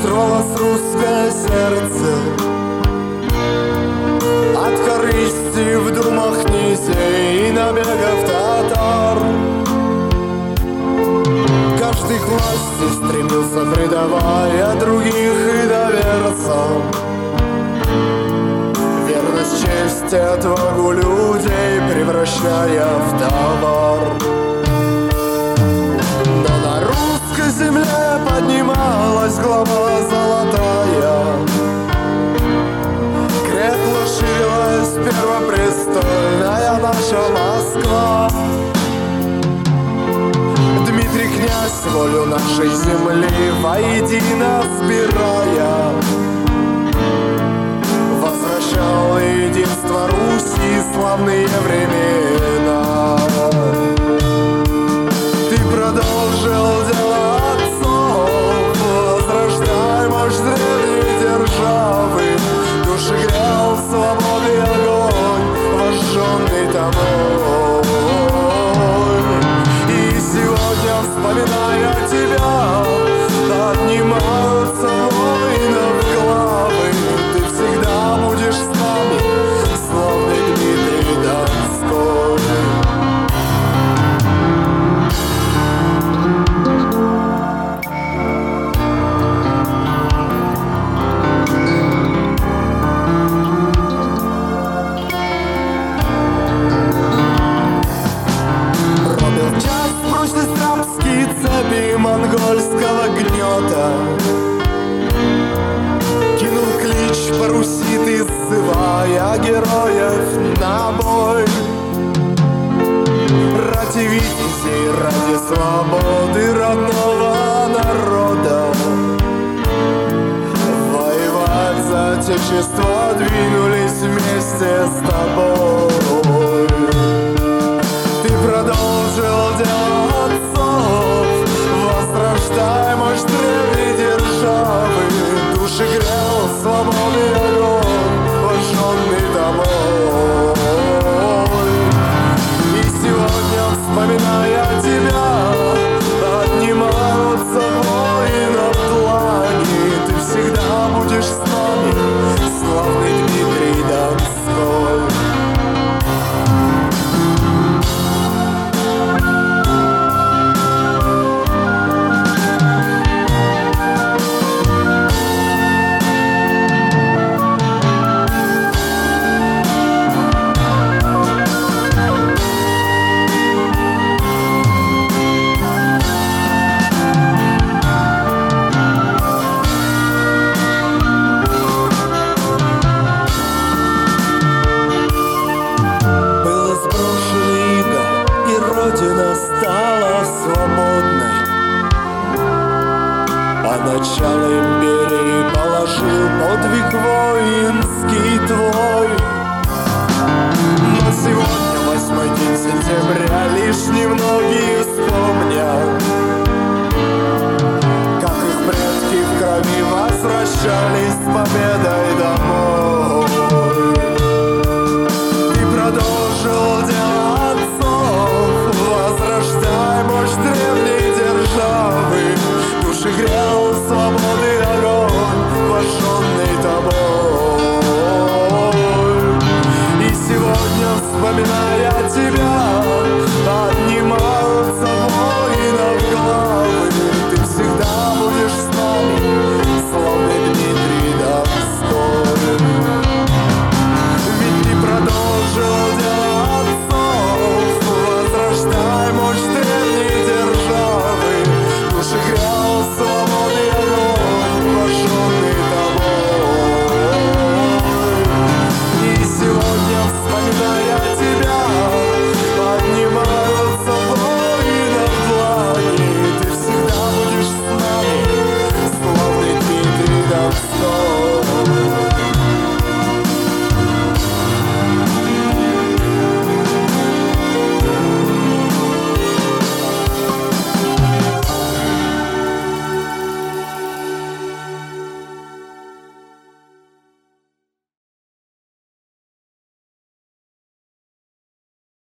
Сорвалось русское сердце от корысти в думах князей и набегов татар. Каждый к власти стремился, предавая других иноверцам. Верность, честь и отвагу людей превращая в товар. Но на русской земле поднималась глава золотая. Крепла ширилась первопрестольная наша Москва. Дмитрий князь волю нашей земли воедино сбирая возвращал единство Руси славные времена. Ты продолжил дело отцов, возрождай мощь древней державы. Души грел свободы огонь, вожженный тобой. И сегодня, вспоминая тебя, отнимаются воинов главы. Ты всегда будешь с нами, славный Дмитрий Донской. Пробил час прочность рабские цепи монгольского гнета. Кинул клич по Руси ты, сзывая героев на бой. Ради витязей, ради свободы родного народа воевать за отечество двинулись вместе с тобой. Ты продолжил дело отцов, возрождай мощь древней державы. Души грел свободы огонь, вожженный тобой. И сегодня, вспоминая тебя, отнимаются воинов длани. Ты всегда будешь с нами, славный Дмитрий Донской. Стала свободной, а начало империи положил подвиг воинский твой. Но сегодня, 8-й день сентября, лишь немногие вспомнят, как их предки в крови возвращались с победой домой. Ты продолжил дело отцов, возрождай мощь древней державы. Души грел свободы